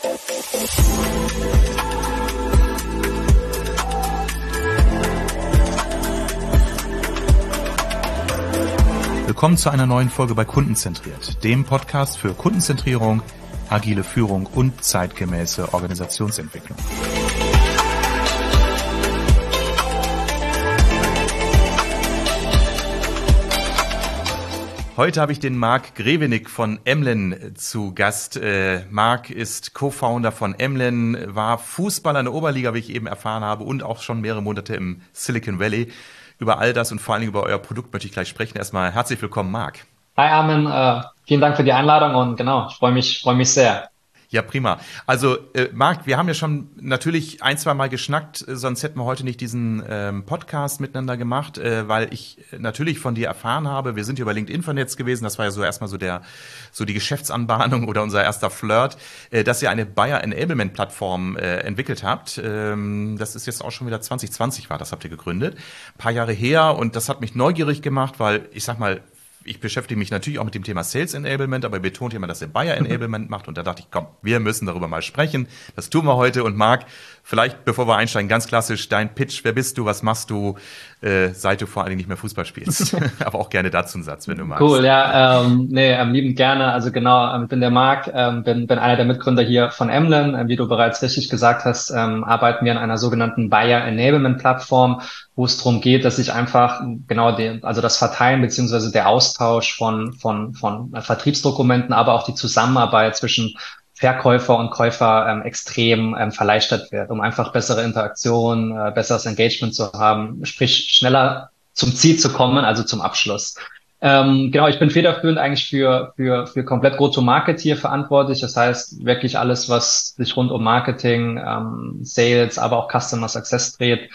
Willkommen zu einer neuen Folge bei Kundenzentriert, dem Podcast für Kundenzentrierung, agile Führung und zeitgemäße Organisationsentwicklung. Heute habe ich den Marc Grevenik von Emlen zu Gast. Marc ist Co-Founder von Emlen, war Fußballer in der Oberliga, wie ich eben erfahren habe, und auch schon mehrere Monate im Silicon Valley. Über all das und vor allen Dingen über euer Produkt möchte ich gleich sprechen. Erstmal herzlich willkommen, Marc. Hi Armin, vielen Dank für die Einladung und genau, ich freue mich sehr. Ja, prima. Also Marc, wir haben ja schon natürlich ein, zwei Mal geschnackt, sonst hätten wir heute nicht diesen Podcast miteinander gemacht, weil ich natürlich von dir erfahren habe, wir sind hier über LinkedIn vernetzt gewesen, das war ja so erstmal so die Geschäftsanbahnung oder unser erster Flirt, dass ihr eine Buyer Enablement Plattform entwickelt habt. Das ist jetzt auch schon wieder 2020 das habt ihr gegründet. Ein paar Jahre her, und das hat mich neugierig gemacht, weil ich sag mal, ich beschäftige mich natürlich auch mit dem Thema Sales Enablement, aber betont immer, dass ihr Buyer Enablement macht. Und da dachte ich, komm, wir müssen darüber mal sprechen. Das tun wir heute. Und Marc, vielleicht, bevor wir einsteigen, ganz klassisch dein Pitch. Wer bist du? Was machst du? Seit du vor allen Dingen nicht mehr Fußball spielst. Aber auch gerne dazu einen Satz, wenn du magst. Cool, ja, liebend gerne. Also genau, ich bin der Marc, bin einer der Mitgründer hier von Emlen. Wie du bereits richtig gesagt hast, arbeiten wir an einer sogenannten Buyer Enablement Plattform, wo es darum geht, dass ich einfach genau das Verteilen beziehungsweise der Austausch von Vertriebsdokumenten, aber auch die Zusammenarbeit zwischen Verkäufer und Käufer extrem verleichtert wird, um einfach bessere Interaktion, besseres Engagement zu haben, sprich schneller zum Ziel zu kommen, also zum Abschluss. Genau, ich bin federführend eigentlich für komplett Go-to-Market hier verantwortlich. Das heißt, wirklich alles, was sich rund um Marketing, Sales, aber auch Customer Success dreht,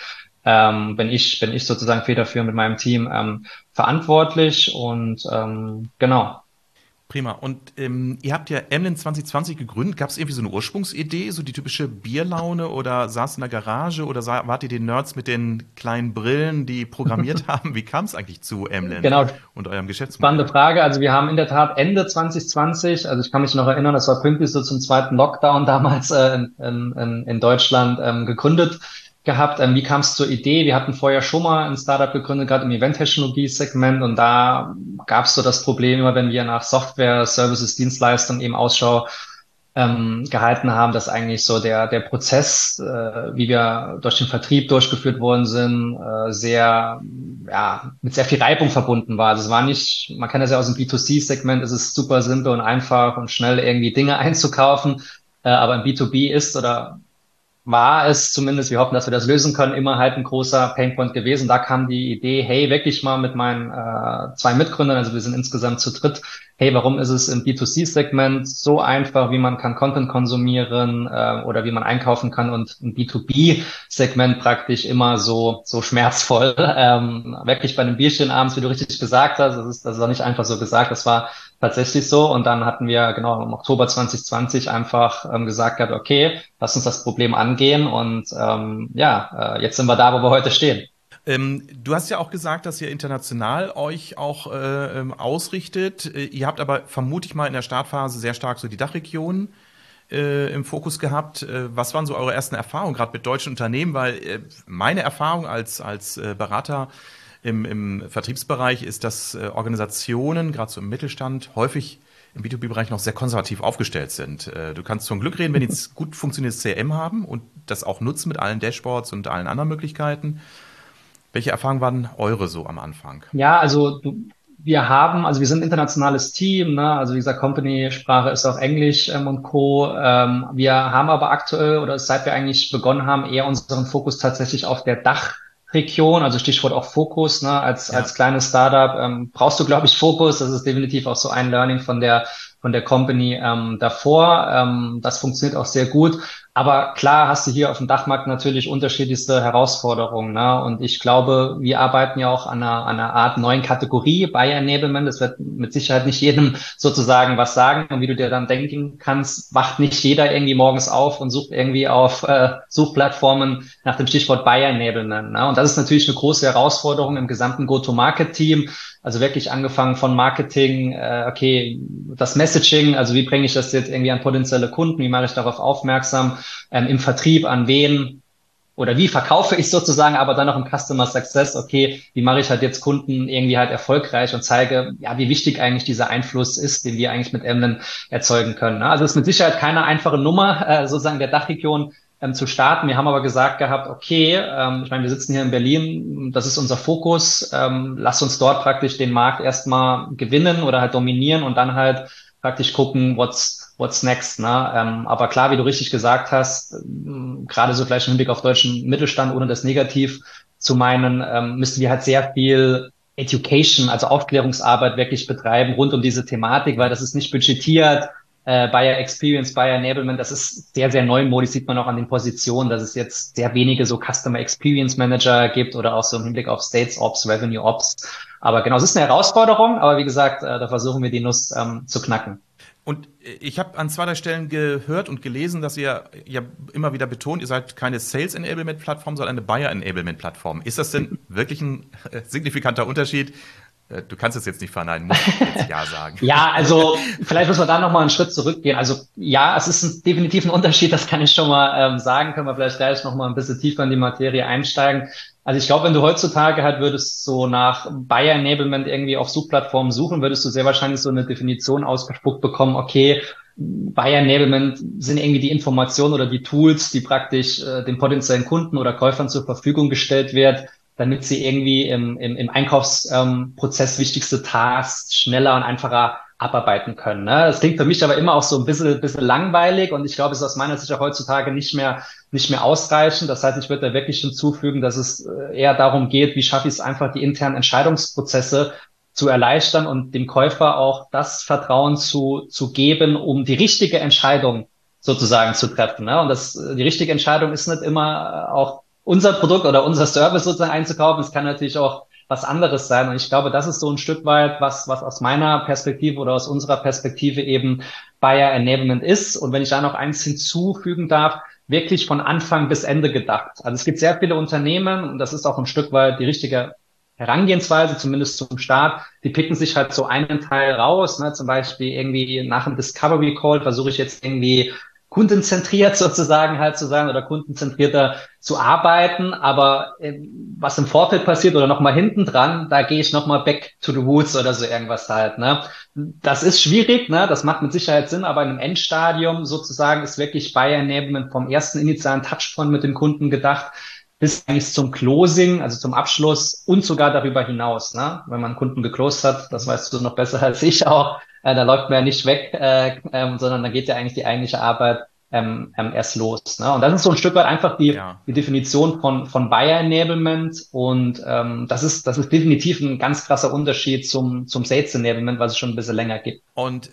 bin ich sozusagen federführend mit meinem Team verantwortlich und genau. Prima. Und ihr habt ja Emlen 2020 gegründet. Gab es irgendwie so eine Ursprungsidee, so die typische Bierlaune, oder saß in der Garage, oder wart ihr die Nerds mit den kleinen Brillen, die programmiert haben? Wie kam es eigentlich zu Emlen und eurem Geschäftsmodell? Spannende Frage. Also wir haben in der Tat Ende 2020, also ich kann mich noch erinnern, das war pünktlich so zum zweiten Lockdown damals in Deutschland gegründet gehabt. Wie kam es zur Idee? Wir hatten vorher schon mal ein Startup gegründet, gerade im Event-Technologie-Segment, und da gab es so das Problem, immer wenn wir nach Software, Services, Dienstleistungen eben Ausschau gehalten haben, dass eigentlich so der Prozess, wie wir durch den Vertrieb durchgeführt worden sind, mit sehr viel Reibung verbunden war. Also es war nicht, man kennt das ja aus dem B2C-Segment, es ist super simpel und einfach und schnell irgendwie Dinge einzukaufen, aber im B2B war es zumindest, wir hoffen, dass wir das lösen können, immer halt ein großer Painpoint gewesen. Da kam die Idee, hey, wirklich mal mit meinen zwei Mitgründern, also wir sind insgesamt zu dritt, hey, warum ist es im B2C-Segment so einfach, wie man kann Content konsumieren oder wie man einkaufen kann, und im B2B-Segment praktisch immer so schmerzvoll. Wirklich bei einem Bierchen abends, wie du richtig gesagt hast, das ist auch nicht einfach so gesagt, das war tatsächlich so. Und dann hatten wir genau im Oktober 2020 einfach gesagt, okay, lass uns das Problem angehen, und jetzt sind wir da, wo wir heute stehen. Du hast ja auch gesagt, dass ihr international euch auch ausrichtet. Ihr habt aber, vermute ich mal, in der Startphase sehr stark so die Dachregion im Fokus gehabt. Was waren so eure ersten Erfahrungen, gerade mit deutschen Unternehmen? Weil meine Erfahrung als Berater im Vertriebsbereich ist, dass Organisationen, gerade so im Mittelstand, häufig im B2B-Bereich noch sehr konservativ aufgestellt sind. Du kannst zum Glück reden, wenn die jetzt gut funktionierendes CRM haben und das auch nutzen mit allen Dashboards und allen anderen Möglichkeiten. Welche Erfahrungen waren eure so am Anfang? Ja, also wir sind ein internationales Team, ne? Also wie gesagt, Company-Sprache ist auch Englisch und Co. Wir haben aber aktuell, oder seit wir eigentlich begonnen haben, eher unseren Fokus tatsächlich auf der Dachregion, also Stichwort auch Fokus, ne? Als kleines Startup brauchst du, glaube ich, Fokus. Das ist definitiv auch so ein Learning von der Company davor. Das funktioniert auch sehr gut. Aber klar hast du hier auf dem Dachmarkt natürlich unterschiedlichste Herausforderungen, ne? Und ich glaube, wir arbeiten ja auch an einer Art neuen Kategorie, Buyer Enablement. Das wird mit Sicherheit nicht jedem sozusagen was sagen. Und wie du dir dann denken kannst, wacht nicht jeder irgendwie morgens auf und sucht irgendwie auf Suchplattformen nach dem Stichwort Buyer Enablement, ne? Und das ist natürlich eine große Herausforderung im gesamten Go-to-Market-Team. Also wirklich angefangen von Marketing, okay, das Messaging, also wie bringe ich das jetzt irgendwie an potenzielle Kunden, wie mache ich darauf aufmerksam, im Vertrieb an wen oder wie verkaufe ich sozusagen, aber dann auch im Customer Success, okay, wie mache ich halt jetzt Kunden irgendwie halt erfolgreich und zeige, ja, wie wichtig eigentlich dieser Einfluss ist, den wir eigentlich mit Emlen erzeugen können. Ne? Also es ist mit Sicherheit keine einfache Nummer, sozusagen der Dachregion zu starten. Wir haben aber gesagt gehabt, okay, ich meine, wir sitzen hier in Berlin, das ist unser Fokus, lasst uns dort praktisch den Markt erstmal gewinnen oder halt dominieren und dann halt praktisch gucken, what's next, ne? Aber klar, wie du richtig gesagt hast, gerade so vielleicht im Hinblick auf deutschen Mittelstand, ohne das negativ zu meinen, müssen wir halt sehr viel Education, also Aufklärungsarbeit wirklich betreiben rund um diese Thematik, weil das ist nicht budgetiert. Buyer Experience, Buyer Enablement, das ist sehr, sehr neumodisch, sieht man auch an den Positionen, dass es jetzt sehr wenige so Customer Experience Manager gibt oder auch so im Hinblick auf Sales Ops, Revenue Ops. Aber genau, es ist eine Herausforderung, aber wie gesagt, da versuchen wir die Nuss zu knacken. Und ich habe an 2, 3 Stellen gehört und gelesen, dass ihr ja immer wieder betont, ihr seid keine Sales Enablement Plattform, sondern eine Buyer Enablement Plattform. Ist das denn wirklich ein signifikanter Unterschied? Du kannst es jetzt nicht verneinen, musst jetzt ja sagen. Ja, also vielleicht müssen wir da nochmal einen Schritt zurückgehen. Also ja, es ist definitiv ein Unterschied, das kann ich schon mal sagen. Können wir vielleicht gleich nochmal ein bisschen tiefer in die Materie einsteigen. Also ich glaube, wenn du heutzutage halt würdest so nach Buyer Enablement irgendwie auf Suchplattformen suchen, würdest du sehr wahrscheinlich so eine Definition ausgespuckt bekommen, okay, Buyer Enablement sind irgendwie die Informationen oder die Tools, die praktisch den potenziellen Kunden oder Käufern zur Verfügung gestellt wird, damit sie irgendwie im Einkaufsprozess wichtigste Tasks schneller und einfacher abarbeiten können. Ne? Das klingt für mich aber immer auch so ein bisschen langweilig und ich glaube, es ist aus meiner Sicht auch heutzutage nicht mehr ausreichend. Das heißt, ich würde da wirklich hinzufügen, dass es eher darum geht, wie schaffe ich es einfach, die internen Entscheidungsprozesse zu erleichtern und dem Käufer auch das Vertrauen zu geben, um die richtige Entscheidung sozusagen zu treffen. Ne? Und die richtige Entscheidung ist nicht immer auch unser Produkt oder unser Service sozusagen einzukaufen. Es kann natürlich auch was anderes sein. Und ich glaube, das ist so ein Stück weit, was aus meiner Perspektive oder aus unserer Perspektive eben Buyer Enablement ist. Und wenn ich da noch eins hinzufügen darf, wirklich von Anfang bis Ende gedacht. Also es gibt sehr viele Unternehmen, und das ist auch ein Stück weit die richtige Herangehensweise, zumindest zum Start, die picken sich halt so einen Teil raus, ne? Zum Beispiel irgendwie nach einem Discovery Call versuche ich jetzt irgendwie kundenzentriert sozusagen halt zu sein oder kundenzentrierter zu arbeiten, aber was im Vorfeld passiert oder nochmal hinten dran, da gehe ich nochmal back to the woods oder so irgendwas halt, ne? Das ist schwierig, ne? Das macht mit Sicherheit Sinn, aber in einem Endstadium sozusagen ist wirklich Buyer Enablement vom ersten initialen Touchpoint mit dem Kunden gedacht, bis eigentlich zum Closing, also zum Abschluss und sogar darüber hinaus, ne? Wenn man einen Kunden geclosed hat, das weißt du noch besser als ich auch, da läuft man ja nicht weg, sondern da geht ja eigentlich die eigentliche Arbeit erst los. Ne? Und das ist so ein Stück weit einfach Ja. die Definition von Buyer Enablement und das ist definitiv ein ganz krasser Unterschied zum Sales Enablement, was es schon ein bisschen länger gibt. Und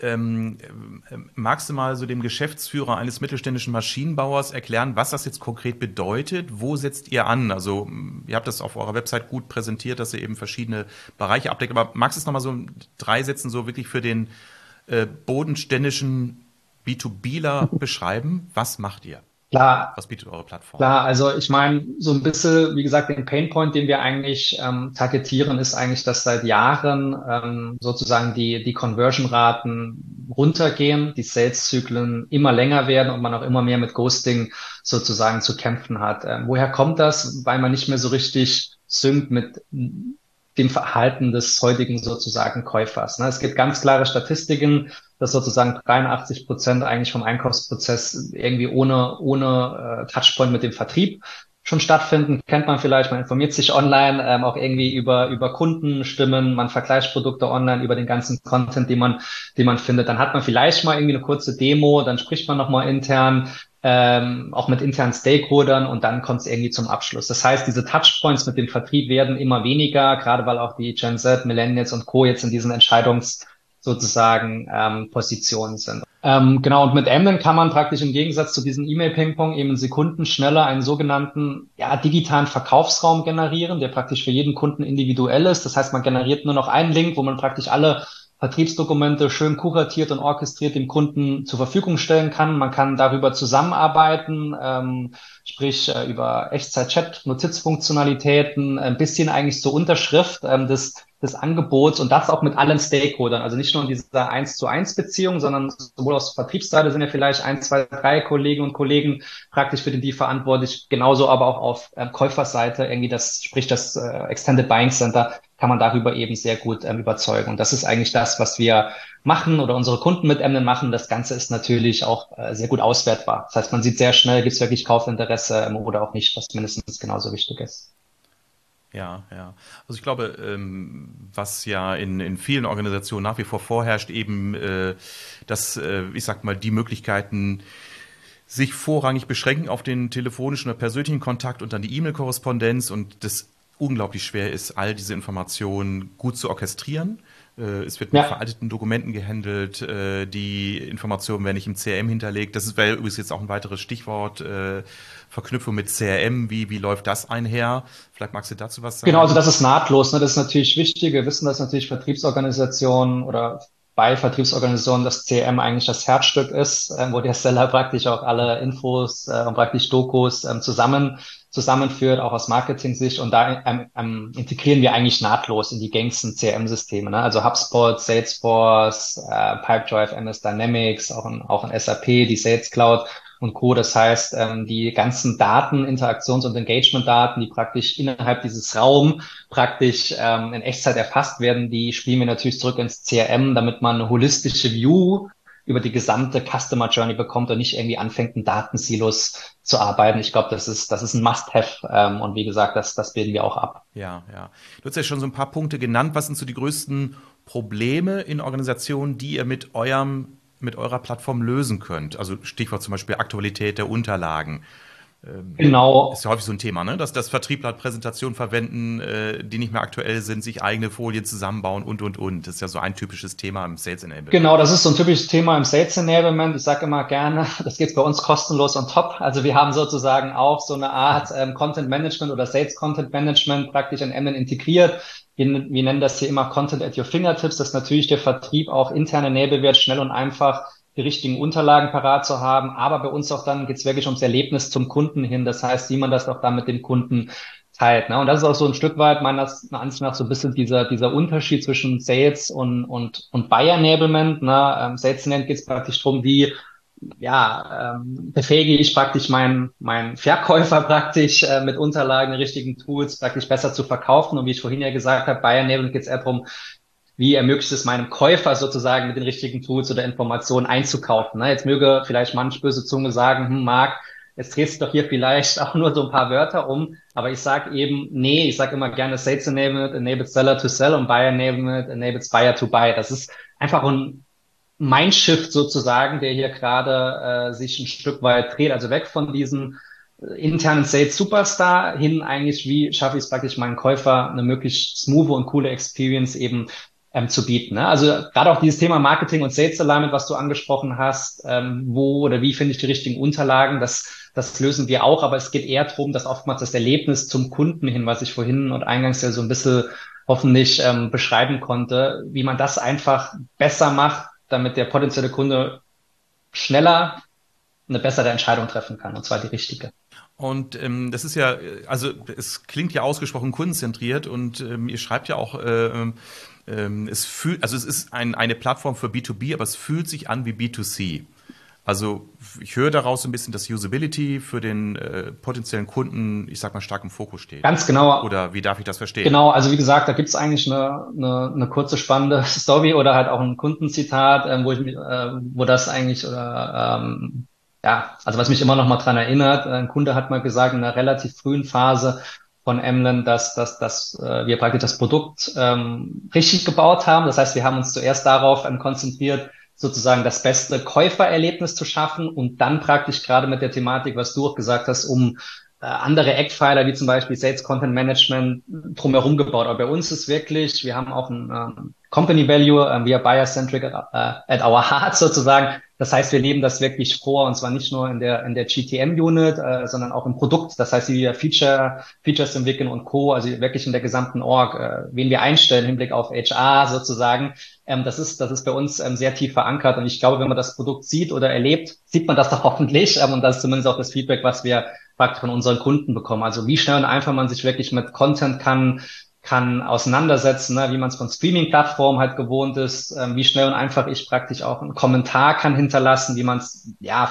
magst du mal so dem Geschäftsführer eines mittelständischen Maschinenbauers erklären, was das jetzt konkret bedeutet? Wo setzt ihr an? Also ihr habt das auf eurer Website gut präsentiert, dass ihr eben verschiedene Bereiche abdeckt. Aber magst du es nochmal so in 3 Sätzen so wirklich für den bodenständischen B2Bler beschreiben? Was macht ihr? Klar, Was bietet eure Plattform? klar, also ich meine, so ein bisschen, wie gesagt, den Painpoint, den wir eigentlich targetieren, ist eigentlich, dass seit Jahren sozusagen die Conversion-Raten runtergehen, die Sales-Zyklen immer länger werden und man auch immer mehr mit Ghosting sozusagen zu kämpfen hat. Woher kommt das? Weil man nicht mehr so richtig synkt mit dem Verhalten des heutigen sozusagen Käufers. Ne? Es gibt ganz klare Statistiken, dass sozusagen 83% eigentlich vom Einkaufsprozess irgendwie ohne Touchpoint mit dem Vertrieb schon stattfinden. Kennt man vielleicht, man informiert sich online, auch irgendwie über Kundenstimmen, man vergleicht Produkte online über den ganzen Content, den man findet. Dann hat man vielleicht mal irgendwie eine kurze Demo, dann spricht man nochmal intern, auch mit internen Stakeholdern und dann kommt es irgendwie zum Abschluss. Das heißt, diese Touchpoints mit dem Vertrieb werden immer weniger, gerade weil auch die Gen Z, Millennials und Co. jetzt in diesen sozusagen Positionen sind. Genau, und mit Emlen kann man praktisch im Gegensatz zu diesem E-Mail-Ping-Pong eben in Sekunden schneller einen sogenannten digitalen Verkaufsraum generieren, der praktisch für jeden Kunden individuell ist. Das heißt, man generiert nur noch einen Link, wo man praktisch alle Vertriebsdokumente schön kuratiert und orchestriert dem Kunden zur Verfügung stellen kann. Man kann darüber zusammenarbeiten, sprich über Echtzeit-Chat, Notizfunktionalitäten, ein bisschen eigentlich zur Unterschrift des Angebots und das auch mit allen Stakeholdern. Also nicht nur in dieser 1:1 Beziehung, sondern sowohl aus Vertriebsseite sind ja vielleicht 1, 2, 3 Kolleginnen und Kollegen praktisch für den Deal verantwortlich, genauso aber auch auf Käuferseite irgendwie das Extended Buying Center kann man darüber eben sehr gut überzeugen. Und das ist eigentlich das, was wir machen oder unsere Kunden mit Emlen machen. Das Ganze ist natürlich auch sehr gut auswertbar. Das heißt, man sieht sehr schnell, gibt es wirklich Kaufinteresse oder auch nicht, was mindestens genauso wichtig ist. Ja, ja. Also ich glaube, was ja in vielen Organisationen nach wie vor vorherrscht, eben, dass, ich sag mal, die Möglichkeiten sich vorrangig beschränken auf den telefonischen oder persönlichen Kontakt und dann die E-Mail-Korrespondenz und das unglaublich schwer ist, all diese Informationen gut zu orchestrieren. Es wird mit Ja, veralteten Dokumenten gehandelt, die Informationen werden nicht im CRM hinterlegt. Wäre übrigens jetzt auch ein weiteres Stichwort, Verknüpfung mit CRM, wie läuft das einher? Vielleicht magst du dazu was genau, also sagen? das ist nahtlos, ne? Das ist natürlich wichtig. Wir wissen, dass natürlich Vertriebsorganisationen oder bei Vertriebsorganisationen das CRM eigentlich das Herzstück ist, wo der Seller praktisch auch alle Infos und praktisch Dokus zusammenführt, auch aus Marketing-Sicht. Und da integrieren wir eigentlich nahtlos in die gängigsten CRM-Systeme, ne? Also HubSpot, Salesforce, Pipedrive, MS Dynamics, auch in SAP, die Sales Cloud und Co. Das heißt, die ganzen Daten, Interaktions- und Engagement-Daten, die praktisch innerhalb dieses Raums praktisch in Echtzeit erfasst werden, die spielen wir natürlich zurück ins CRM, damit man eine holistische View über die gesamte Customer Journey bekommt und nicht irgendwie anfängt, in Datensilos zu arbeiten. Ich glaube, das ist ein Must-have. Und wie gesagt, das bilden wir auch ab. Ja, ja. Du hast ja schon so ein paar Punkte genannt. Was sind so die größten Probleme in Organisationen, die ihr mit eurer Plattform lösen könnt? Also Stichwort zum Beispiel Aktualität der Unterlagen. Ist Genau. ja häufig so ein Thema, ne? Dass Vertriebler Präsentationen verwenden, die nicht mehr aktuell sind, sich eigene Folien zusammenbauen und. Das ist ja so ein typisches Thema im Sales Enablement. Genau, das ist so ein typisches Thema im Sales Enablement. Ich sage immer gerne, das geht bei uns kostenlos on top. Also wir haben sozusagen auch so eine Art Content Management oder Sales Content Management praktisch in Emmen integriert. Wir nennen das hier immer Content at your fingertips, dass natürlich der Vertrieb auch intern enablen wird, schnell und einfach die richtigen Unterlagen parat zu haben. Aber bei uns auch dann geht es wirklich ums Erlebnis zum Kunden hin. Das heißt, wie man das auch dann mit dem Kunden teilt. Ne? Und das ist auch so ein Stück weit meiner Ansicht nach so ein bisschen dieser Unterschied zwischen Sales und Buyer Enablement. Ne? Sales Enablement geht es praktisch darum, wie befähige ich praktisch meinen Verkäufer praktisch mit Unterlagen, den richtigen Tools praktisch besser zu verkaufen. Und wie ich vorhin ja gesagt habe, Buyer Enablement geht es eher darum, wie ermöglicht es meinem Käufer sozusagen mit den richtigen Tools oder Informationen einzukaufen. Ne? Jetzt möge vielleicht manch böse Zunge sagen, Marc, jetzt drehst du doch hier vielleicht auch nur so ein paar Wörter um, aber ich sage eben, nee, ich sage immer gerne Sales Enablement, enables Seller to Sell und Buyer Enablement, enables Buyer to Buy. Das ist einfach ein Mindshift sozusagen, der hier gerade sich ein Stück weit dreht, also weg von diesem internen Sales Superstar hin eigentlich, wie schaffe ich es praktisch meinen Käufer eine möglichst smooth und coole Experience eben zu bieten. Ne? Also gerade auch dieses Thema Marketing und Sales Alignment, was du angesprochen hast, wo oder wie finde ich die richtigen Unterlagen, das lösen wir auch, aber es geht eher darum, dass oftmals das Erlebnis zum Kunden hin, was ich vorhin und eingangs ja so ein bisschen hoffentlich beschreiben konnte, wie man das einfach besser macht, damit der potenzielle Kunde schneller eine bessere Entscheidung treffen kann, und zwar die richtige. Und das ist ja, also es klingt ja ausgesprochen kundenzentriert und ihr schreibt ja auch, also es ist eine Plattform für B2B, aber es fühlt sich an wie B2C. Also ich höre daraus so ein bisschen, dass Usability für den potenziellen Kunden, ich sag mal, stark im Fokus steht. Ganz genau. Oder wie darf ich das verstehen? Genau, also wie gesagt, da gibt's eigentlich eine kurze spannende Story oder halt auch ein Kundenzitat, wo das eigentlich also was mich immer noch mal dran erinnert, ein Kunde hat mal gesagt in einer relativ frühen Phase von Emlen, dass wir praktisch das Produkt richtig gebaut haben. Das heißt, wir haben uns zuerst darauf konzentriert, sozusagen das beste Käufererlebnis zu schaffen und dann praktisch gerade mit der Thematik, was du auch gesagt hast, um andere Eckpfeiler wie zum Beispiel Sales Content Management drumherum gebaut. Aber bei uns ist wirklich, wir haben auch ein Company Value. We are buyer-centric at our heart sozusagen. Das heißt, wir leben das wirklich vor, und zwar nicht nur in der GTM-Unit, sondern auch im Produkt. Das heißt, wie wir Features entwickeln und Co., also wirklich in der gesamten Org, wen wir einstellen im Hinblick auf HR sozusagen. Das ist bei uns sehr tief verankert. Und ich glaube, wenn man das Produkt sieht oder erlebt, sieht man das doch hoffentlich. Und das ist zumindest auch das Feedback, was wir praktisch von unseren Kunden bekommen. Also wie schnell und einfach man sich wirklich mit Content kann auseinandersetzen, ne, wie man es von Streaming-Plattformen halt gewohnt ist, wie schnell und einfach ich praktisch auch einen Kommentar kann hinterlassen, wie man es ja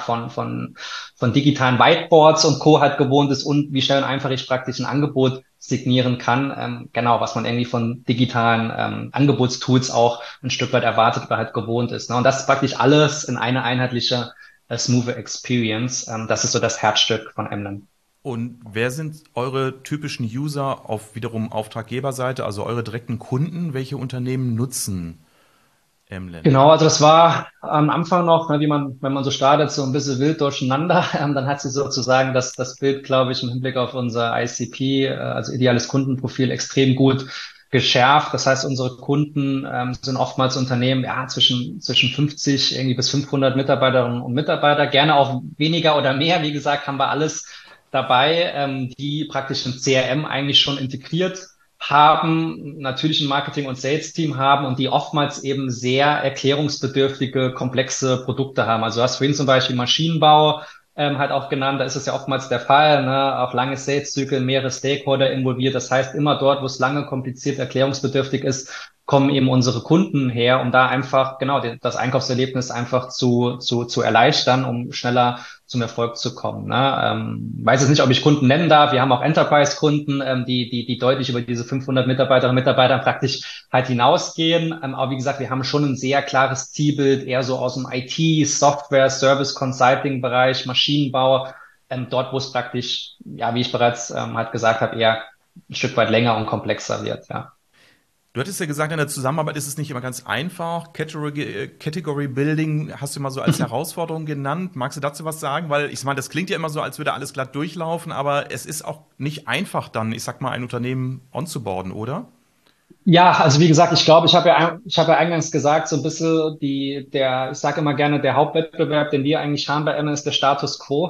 von digitalen Whiteboards und Co. halt gewohnt ist, und wie schnell und einfach ich praktisch ein Angebot signieren kann, genau, was man irgendwie von digitalen Angebotstools auch ein Stück weit erwartet oder halt gewohnt ist. Ne? Und das ist praktisch alles in eine einheitliche smooth Experience. Das ist so das Herzstück von Emlem. Und wer sind eure typischen User auf wiederum Auftraggeberseite, also eure direkten Kunden? Welche Unternehmen nutzen Emlen? Genau, also das war am Anfang noch, ne, wenn man so startet, so ein bisschen wild durcheinander. Dann hat sich sozusagen das Bild, glaube ich, im Hinblick auf unser ICP, also ideales Kundenprofil, extrem gut geschärft. Das heißt, unsere Kunden sind oftmals Unternehmen, ja, zwischen 50 irgendwie bis 500 Mitarbeiterinnen und Mitarbeiter, gerne auch weniger oder mehr. Wie gesagt, haben wir alles dabei, die praktisch ein CRM eigentlich schon integriert haben, natürlich ein Marketing- und Sales-Team haben und die oftmals eben sehr erklärungsbedürftige, komplexe Produkte haben. Also du hast vorhin zum Beispiel Maschinenbau halt auch genannt, da ist es ja oftmals der Fall, ne? Auch lange Sales-Zyklen, mehrere Stakeholder involviert. Das heißt, immer dort, wo es lange, kompliziert, erklärungsbedürftig ist, kommen eben unsere Kunden her, um da einfach, genau, das Einkaufserlebnis einfach zu erleichtern, um schneller zum Erfolg zu kommen. Ne? Weiß jetzt nicht, ob ich Kunden nennen darf. Wir haben auch Enterprise-Kunden, die deutlich über diese 500 Mitarbeiterinnen und Mitarbeiter praktisch halt hinausgehen. Aber wie gesagt, wir haben schon ein sehr klares Zielbild, eher so aus dem IT, Software, Service, Consulting-Bereich, Maschinenbau, dort, wo es praktisch, ja, wie ich bereits halt gesagt habe, eher ein Stück weit länger und komplexer wird, ja. Du hattest ja gesagt, in der Zusammenarbeit ist es nicht immer ganz einfach. Category Building hast du mal so als Herausforderung genannt. Magst du dazu was sagen? Weil ich meine, das klingt ja immer so, als würde alles glatt durchlaufen, aber es ist auch nicht einfach dann, ich sag mal, ein Unternehmen onzuboarden, oder? Ja, also wie gesagt, ich glaube, ich habe ja eingangs gesagt, so ein bisschen ich sage immer gerne, der Hauptwettbewerb, den wir eigentlich haben bei Emmen, ist der Status quo.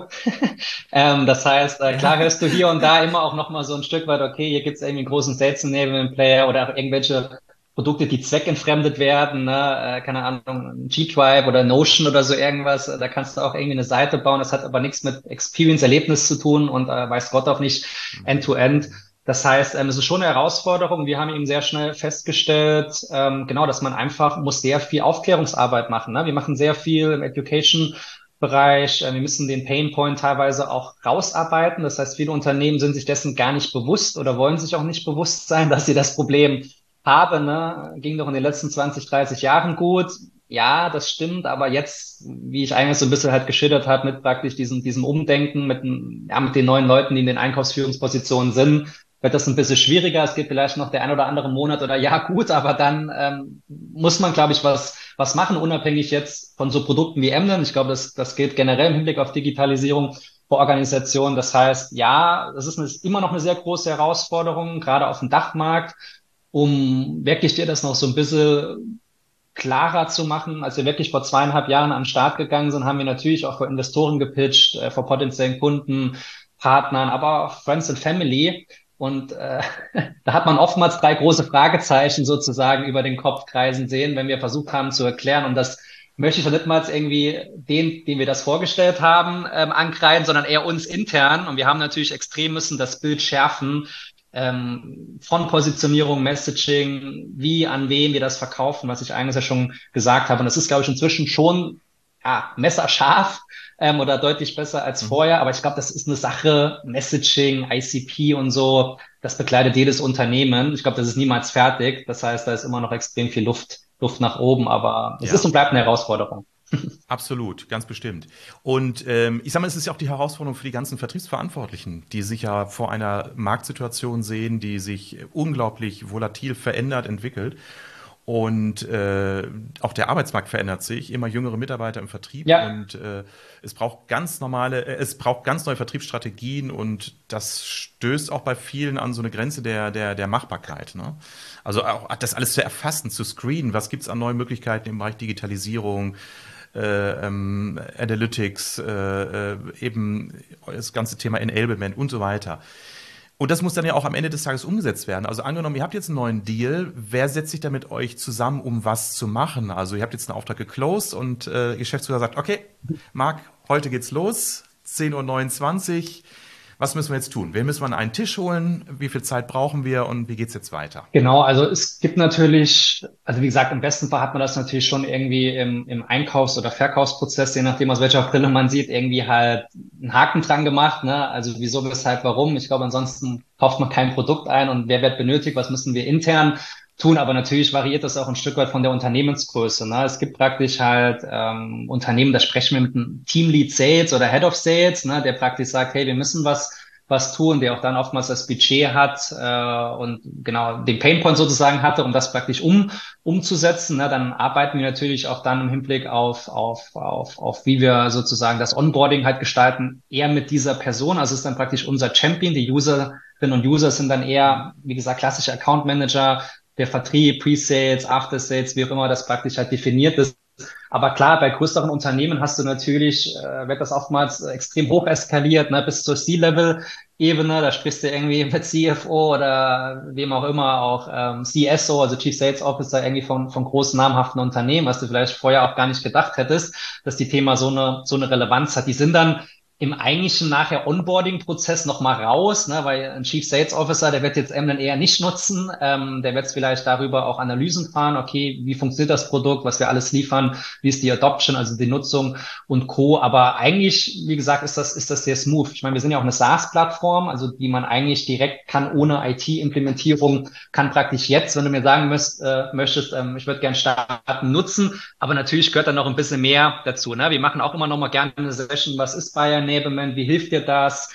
Das heißt, klar Ja. hörst du hier und da immer auch noch mal so ein Stück weit, okay, hier gibt es irgendwie einen großen Sales Enablement Player oder auch irgendwelche Produkte, die zweckentfremdet werden, ne? Keine Ahnung, G-Tribe oder Notion oder so irgendwas. Da kannst du auch irgendwie eine Seite bauen. Das hat aber nichts mit Experience, Erlebnis zu tun und weiß Gott auch nicht End-to-End. Das heißt, es ist schon eine Herausforderung. Wir haben eben sehr schnell festgestellt, genau, dass man einfach muss sehr viel Aufklärungsarbeit machen. Ne? Wir machen sehr viel im Education-Bereich. Wir müssen den Painpoint teilweise auch rausarbeiten. Das heißt, viele Unternehmen sind sich dessen gar nicht bewusst oder wollen sich auch nicht bewusst sein, dass sie das Problem haben. Ne? Ging doch in den letzten 20, 30 Jahren gut. Ja, das stimmt, aber jetzt, wie ich eigentlich so ein bisschen halt geschildert habe, mit praktisch diesem Umdenken, mit den neuen Leuten, die in den Einkaufsführungspositionen sind, wird das ein bisschen schwieriger. Es geht vielleicht noch der ein oder andere Monat oder Jahr gut, aber dann muss man, glaube ich, was machen, unabhängig jetzt von so Produkten wie Emden. Ich glaube, das gilt generell im Hinblick auf Digitalisierung für Organisationen. Das heißt, ja, ist immer noch eine sehr große Herausforderung, gerade auf dem Dachmarkt, um wirklich dir das noch so ein bisschen klarer zu machen. Als wir wirklich vor 2,5 Jahren an den Start gegangen sind, haben wir natürlich auch vor Investoren gepitcht, vor potenziellen Kunden, Partnern, aber auch Friends and Family. Und da hat man oftmals drei große Fragezeichen sozusagen über den Kopf kreisen sehen, wenn wir versucht haben zu erklären. Und das möchte ich doch nicht mal irgendwie den wir das vorgestellt haben, ankreiden, sondern eher uns intern. Und wir haben natürlich extrem müssen das Bild schärfen, von Positionierung, Messaging, wie, an wen wir das verkaufen, was ich eigentlich ja schon gesagt habe. Und das ist, glaube ich, inzwischen schon ja, messerscharf oder deutlich besser als Mhm. vorher. Aber ich glaube, das ist eine Sache, Messaging, ICP und so, das begleitet jedes Unternehmen. Ich glaube, das ist niemals fertig. Das heißt, da ist immer noch extrem viel Luft nach oben, aber es ist Ja. und bleibt eine Herausforderung. Absolut, ganz bestimmt. Und ich sage mal, es ist ja auch die Herausforderung für die ganzen Vertriebsverantwortlichen, die sich ja vor einer Marktsituation sehen, die sich unglaublich volatil verändert, entwickelt. Und auch der Arbeitsmarkt verändert sich, immer jüngere Mitarbeiter im Vertrieb Ja, und es braucht ganz neue Vertriebsstrategien und das stößt auch bei vielen an so eine Grenze der Machbarkeit. Ne? Also auch das alles zu erfassen, zu screenen, was gibt's an neuen Möglichkeiten im Bereich Digitalisierung, Analytics, eben das ganze Thema Enablement und so weiter. Und das muss dann ja auch am Ende des Tages umgesetzt werden. Also angenommen, ihr habt jetzt einen neuen Deal, wer setzt sich da mit euch zusammen, um was zu machen? Also ihr habt jetzt einen Auftrag geclosed und Geschäftsführer sagt, okay, Marc, heute geht's los, 10:29 Uhr. Was müssen wir jetzt tun? Wen müssen wir an einen Tisch holen? Wie viel Zeit brauchen wir und wie geht's jetzt weiter? genau. Also es gibt natürlich, also wie gesagt, im besten Fall hat man das natürlich schon irgendwie im Einkaufs- oder Verkaufsprozess, je nachdem aus welcher Brille man sieht, irgendwie halt einen Haken dran gemacht, ne? Also wieso, weshalb, warum? Ich glaube, ansonsten kauft man kein Produkt ein und wer wird benötigt? Was müssen wir intern tun? Aber natürlich variiert das auch ein Stück weit von der Unternehmensgröße, ne? Es gibt praktisch halt Unternehmen, da sprechen wir mit einem Teamlead Sales oder Head of Sales, ne? Der praktisch sagt, hey, wir müssen was tun, der auch dann oftmals das Budget hat und genau den Painpoint sozusagen hatte, um das praktisch umzusetzen. Ne? Dann arbeiten wir natürlich auch dann im Hinblick auf wie wir sozusagen das Onboarding halt gestalten, eher mit dieser Person. Also es ist dann praktisch unser Champion. Die Userinnen und User sind dann eher, wie gesagt, klassische Account Manager, der Vertrieb, Pre-Sales, After-Sales, wie auch immer das praktisch halt definiert ist. Aber klar, bei größeren Unternehmen hast du natürlich, wird das oftmals extrem hoch eskaliert, ne, bis zur C-Level-Ebene. Da sprichst du irgendwie mit CFO oder wem auch immer, auch CSO, also Chief Sales Officer, irgendwie von großen namhaften Unternehmen, was du vielleicht vorher auch gar nicht gedacht hättest, dass die Thema so eine Relevanz hat. Die sind dann im eigentlichen nachher Onboarding-Prozess nochmal raus, ne, weil ein Chief Sales Officer, der wird jetzt dann eher nicht nutzen, der wird vielleicht darüber auch Analysen fahren, okay, wie funktioniert das Produkt, was wir alles liefern, wie ist die Adoption, also die Nutzung und Co. Aber eigentlich, wie gesagt, ist das sehr smooth. Ich meine, wir sind ja auch eine SaaS-Plattform, also die man eigentlich direkt kann ohne IT-Implementierung, kann praktisch jetzt, wenn du mir sagen möchtest, ich würde gern starten, nutzen, aber natürlich gehört da noch ein bisschen mehr dazu. Ne? Wir machen auch immer noch mal gerne eine Session, was ist Buyer Enablement, wie hilft dir das?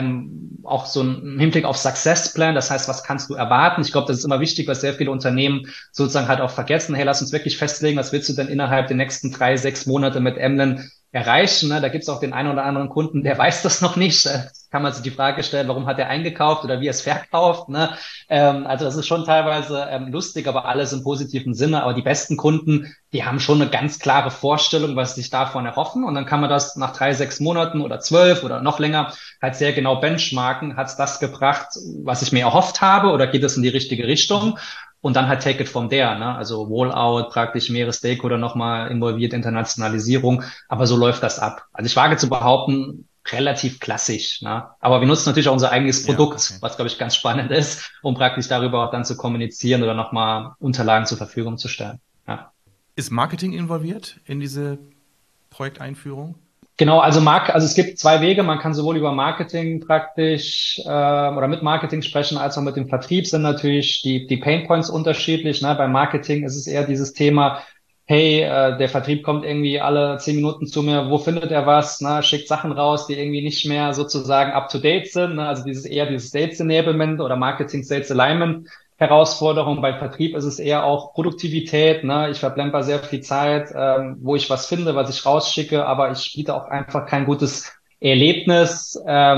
Auch so ein Hinblick auf Success Plan, das heißt, was kannst du erwarten? Ich glaube, das ist immer wichtig, was sehr viele Unternehmen sozusagen halt auch vergessen. Hey, lass uns wirklich festlegen, was willst du denn innerhalb der nächsten 3, 6 Monate mit Emlen erreichen? Ne? Da gibt es auch den einen oder anderen Kunden, der weiß das noch nicht. Kann man sich die Frage stellen, warum hat er eingekauft oder wie er es verkauft? Ne? Also das ist schon teilweise lustig, aber alles im positiven Sinne. Aber die besten Kunden, die haben schon eine ganz klare Vorstellung, was sie sich davon erhoffen. Und dann kann man das nach 3, 6 Monaten oder 12 oder noch länger halt sehr genau benchmarken. Hat es das gebracht, was ich mir erhofft habe, oder geht es in die richtige Richtung? Und dann halt take it from there, ne? Also Rollout, praktisch mehrere Stakeholder nochmal involviert, Internationalisierung. Aber so läuft das ab. Also ich wage zu behaupten, relativ klassisch, ne? Aber wir nutzen natürlich auch unser eigenes Ja, Produkt, okay. was, glaube ich, ganz spannend ist, um praktisch darüber auch dann zu kommunizieren oder nochmal Unterlagen zur Verfügung zu stellen. Ja. Ist Marketing involviert in diese Projekteinführung? Genau, also es gibt zwei Wege. Man kann sowohl über Marketing praktisch oder mit Marketing sprechen, als auch mit dem Vertrieb sind natürlich die Painpoints unterschiedlich. Ne? Beim Marketing ist es eher dieses Thema, hey, der Vertrieb kommt irgendwie alle 10 Minuten zu mir, wo findet er was? Ne? Schickt Sachen raus, die irgendwie nicht mehr sozusagen up to date sind. Ne? Also dieses Sales Enablement oder Marketing Sales Alignment. Herausforderung. Bei Vertrieb ist es eher auch Produktivität. Ne? Ich verplemper sehr viel Zeit, wo ich was finde, was ich rausschicke, aber ich biete auch einfach kein gutes Erlebnis.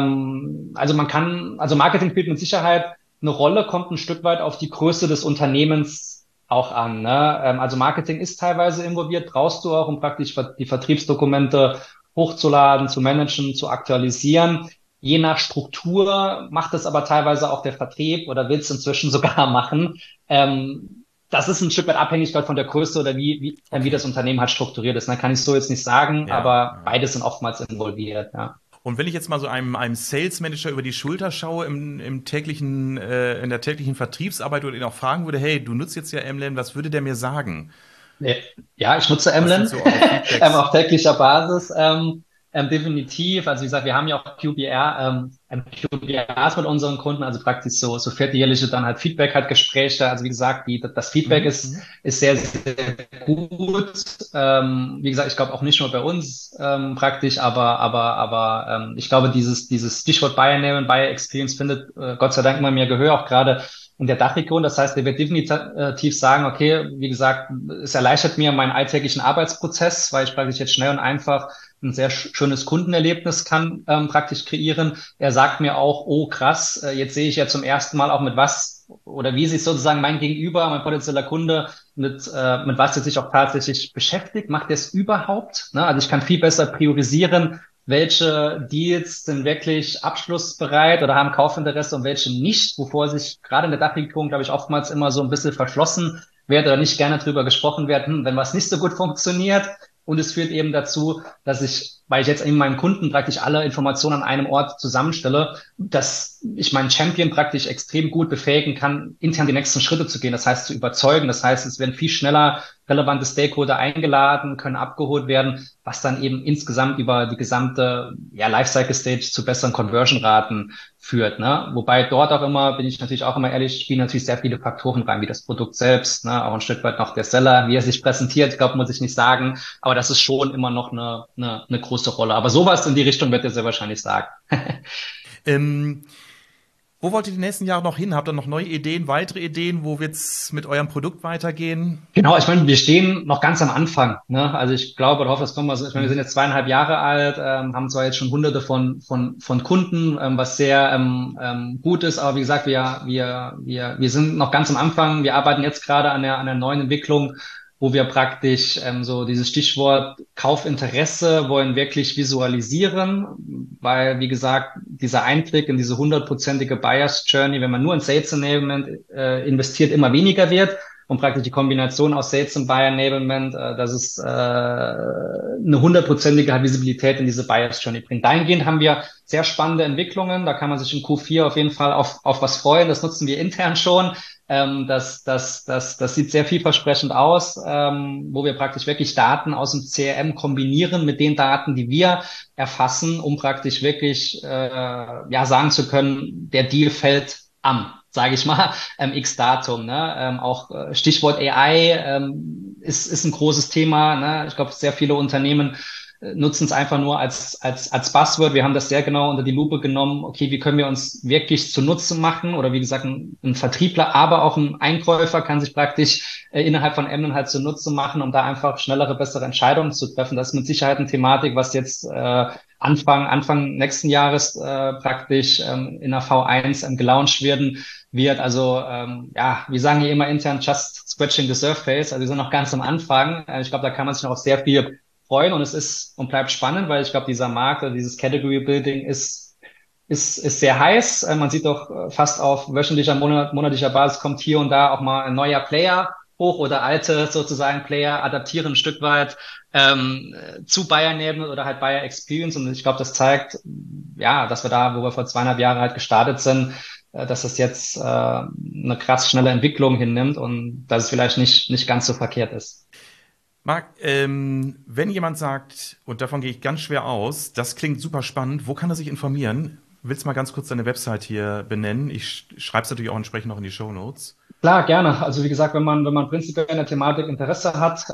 Also Marketing spielt mit Sicherheit eine Rolle, kommt ein Stück weit auf die Größe des Unternehmens auch an. Ne? Also Marketing ist teilweise involviert, brauchst du auch, um praktisch die Vertriebsdokumente hochzuladen, zu managen, zu aktualisieren. Je nach Struktur macht es aber teilweise auch der Vertrieb oder will es inzwischen sogar machen. Das ist ein Stück weit Abhängigkeit von der Größe oder wie Okay. das Unternehmen halt strukturiert ist. Ne? Kann ich so jetzt nicht sagen, Ja, aber ja. beides sind oftmals involviert. Ja. Und wenn ich jetzt mal so einem Sales Manager über die Schulter schaue in der täglichen Vertriebsarbeit oder ihn auch fragen würde, hey, du nutzt jetzt ja MLAN, was würde der mir sagen? Nee. Ja, ich nutze Was sind Emlen so eure Feedbacks? auf täglicher Basis. Definitiv. Also wie gesagt, wir haben ja auch QBRs mit unseren Kunden, also praktisch so vierteljährliche dann halt Feedback, halt Gespräche. Also wie gesagt, das Feedback Mhm, ist, mhm. ist sehr, sehr gut. Wie gesagt, ich glaube auch nicht nur bei uns praktisch, aber ich glaube, dieses Stichwort Buyer Name und Buyer Experience findet Gott sei Dank immer mehr Gehör, auch gerade in der Dachregion. Das heißt, der wird definitiv sagen, okay, wie gesagt, es erleichtert mir meinen alltäglichen Arbeitsprozess, weil ich praktisch jetzt schnell und einfach ein sehr schönes Kundenerlebnis kann praktisch kreieren. Er sagt mir auch, oh krass, jetzt sehe ich ja zum ersten Mal auch mit was oder wie sich sozusagen mein Gegenüber, mein potenzieller Kunde mit was er sich auch tatsächlich beschäftigt. Macht er es überhaupt? Ne? Also ich kann viel besser priorisieren, welche Deals sind wirklich abschlussbereit oder haben Kaufinteresse und welche nicht, wovor sich gerade in der Dachregion, glaube ich, oftmals immer so ein bisschen verschlossen wird oder nicht gerne drüber gesprochen wird, wenn was nicht so gut funktioniert. Und es führt eben dazu, dass ich, weil ich jetzt in meinem Kunden praktisch alle Informationen an einem Ort zusammenstelle, dass ich meinen Champion praktisch extrem gut befähigen kann, intern die nächsten Schritte zu gehen. Das heißt, zu überzeugen. Das heißt, es werden viel schneller relevante Stakeholder eingeladen, können abgeholt werden, was dann eben insgesamt über die gesamte Lifecycle Stage zu besseren Conversion-Raten führt. Ne? Wobei dort auch immer, bin ich natürlich auch immer ehrlich, spielen natürlich sehr viele Faktoren rein, wie das Produkt selbst, ne? Auch ein Stück weit noch der Seller, wie er sich präsentiert, ich glaube, muss ich nicht sagen. Aber das ist schon immer noch eine große Rolle. Aber sowas in die Richtung wird er sehr wahrscheinlich sagen. Ähm, Wo wollt ihr die nächsten Jahre noch hin? Habt ihr noch neue Ideen, weitere Ideen? Wo wird's mit eurem Produkt weitergehen? Genau, ich meine, wir stehen noch ganz am Anfang. Ne? Also ich glaube oder hoffe, das kommen wir so. Ich meine, wir sind jetzt 2,5 Jahre alt, haben zwar jetzt schon Hunderte von Kunden, was sehr gut ist, aber wie gesagt, wir sind noch ganz am Anfang. Wir arbeiten jetzt gerade an der neuen Entwicklung, wo wir praktisch so dieses Stichwort Kaufinteresse wollen wirklich visualisieren, weil, wie gesagt, dieser Einblick in diese 100%ige Buyers Journey, wenn man nur in Sales Enablement investiert, immer weniger wird. Und praktisch die Kombination aus Sales und Buyer Enablement, dass es eine 100%ige Visibilität in diese Buyers Journey bringt. Dahingehend haben wir sehr spannende Entwicklungen. Da kann man sich in Q4 auf jeden Fall auf was freuen. Das nutzen wir intern schon. Das sieht sehr vielversprechend aus, wo wir praktisch wirklich Daten aus dem CRM kombinieren mit den Daten, die wir erfassen, um praktisch wirklich sagen zu können, der Deal fällt am, sage ich mal, X Datum. Ne? Auch Stichwort AI ist ein großes Thema. Ne? Ich glaube, sehr viele Unternehmen nutzen es einfach nur als Buzzword. Wir haben das sehr genau unter die Lupe genommen. Okay, wie können wir uns wirklich zunutze machen? Oder wie gesagt, ein Vertriebler, aber auch ein Einkäufer kann sich praktisch innerhalb von Emden halt zunutze machen, um da einfach schnellere, bessere Entscheidungen zu treffen. Das ist mit Sicherheit eine Thematik, was jetzt Anfang nächsten Jahres praktisch in der V1 gelauncht wird. Also wir sagen hier immer intern just scratching the surface. Also wir sind noch ganz am Anfang. Ich glaube, da kann man sich noch auf sehr viel freuen und es ist und bleibt spannend, weil ich glaube, dieser Markt oder dieses Category Building ist sehr heiß. Man sieht doch fast auf wöchentlicher, monatlicher Basis kommt hier und da auch mal ein neuer Player hoch oder alte sozusagen Player adaptieren ein Stück weit zu Buyer Enablement oder halt Buyer Experience und ich glaube, das zeigt, dass wir da, wo wir vor 2,5 Jahren halt gestartet sind, dass das jetzt eine krass schnelle Entwicklung hinnimmt und dass es vielleicht nicht ganz so verkehrt ist. Marc, wenn jemand sagt, und davon gehe ich ganz schwer aus, das klingt super spannend, wo kann er sich informieren? Willst du mal ganz kurz deine Website hier benennen? Ich schreibe es natürlich auch entsprechend noch in die Shownotes. Klar, gerne. Also wie gesagt, wenn man prinzipiell in der Thematik Interesse hat,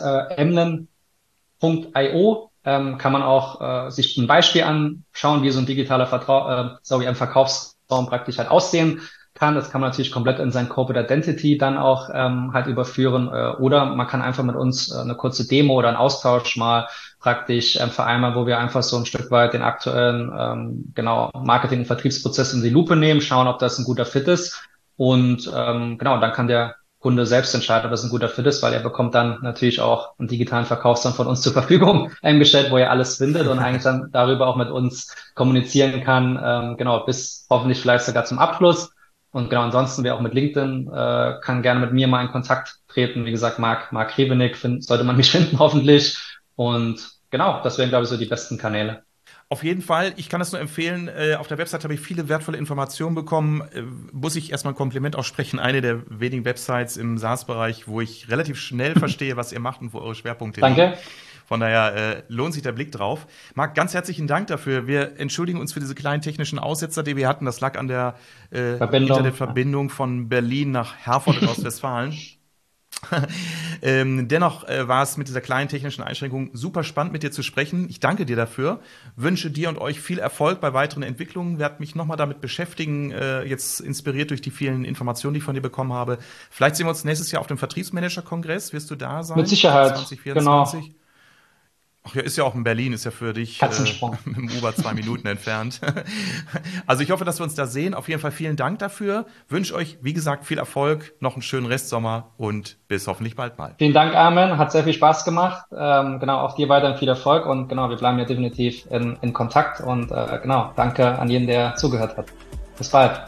emlen.io, kann man auch sich ein Beispiel anschauen, wie so ein digitaler Verkaufsraum praktisch halt aussehen kann. Das kann man natürlich komplett in sein Corporate Identity dann auch halt überführen. Oder man kann einfach mit uns eine kurze Demo oder einen Austausch mal praktisch vereinbaren, wo wir einfach so ein Stück weit den aktuellen Marketing- und Vertriebsprozess in die Lupe nehmen, schauen, ob das ein guter Fit ist. Und dann kann der Kunde selbst entscheiden, ob das ein guter Fit ist, weil er bekommt dann natürlich auch einen digitalen Verkaufsraum von uns zur Verfügung gestellt, wo er alles findet und eigentlich dann darüber auch mit uns kommunizieren kann, bis hoffentlich vielleicht sogar zum Abschluss. Und genau, ansonsten, wer auch mit LinkedIn kann gerne mit mir mal in Kontakt treten. Wie gesagt, Marc Revenig sollte man mich finden, hoffentlich. Und genau, das wären, glaube ich, so die besten Kanäle. Auf jeden Fall, ich kann das nur empfehlen. Auf der Website habe ich viele wertvolle Informationen bekommen. Muss ich erstmal ein Kompliment aussprechen. Eine der wenigen Websites im SaaS-Bereich, wo ich relativ schnell verstehe, was ihr macht und wo eure Schwerpunkte liegen. Danke. Von daher lohnt sich der Blick drauf. Marc, ganz herzlichen Dank dafür. Wir entschuldigen uns für diese kleinen technischen Aussetzer, die wir hatten. Das lag an der Internetverbindung von Berlin nach Herford in Ostwestfalen. Dennoch war es mit dieser kleinen technischen Einschränkung super spannend, mit dir zu sprechen. Ich danke dir dafür, wünsche dir und euch viel Erfolg bei weiteren Entwicklungen, werde mich nochmal damit beschäftigen, jetzt inspiriert durch die vielen Informationen, die ich von dir bekommen habe. Vielleicht sehen wir uns nächstes Jahr auf dem Vertriebsmanager-Kongress. Wirst du da sein? Mit Sicherheit, 2024? genau. Ach ja, ist ja auch in Berlin, ist ja für dich Katzensprung. mit dem Uber 2 Minuten entfernt. Also ich hoffe, dass wir uns da sehen. Auf jeden Fall vielen Dank dafür. Wünsche euch, wie gesagt, viel Erfolg, noch einen schönen Restsommer und bis hoffentlich bald mal. Vielen Dank, Armin. Hat sehr viel Spaß gemacht. Genau, auch dir weiterhin viel Erfolg und genau, wir bleiben ja definitiv in Kontakt und genau, danke an jeden, der zugehört hat. Bis bald.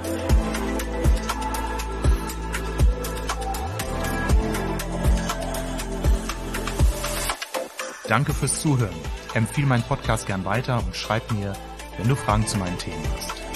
Danke fürs Zuhören. Empfehle meinen Podcast gern weiter und schreib mir, wenn du Fragen zu meinen Themen hast.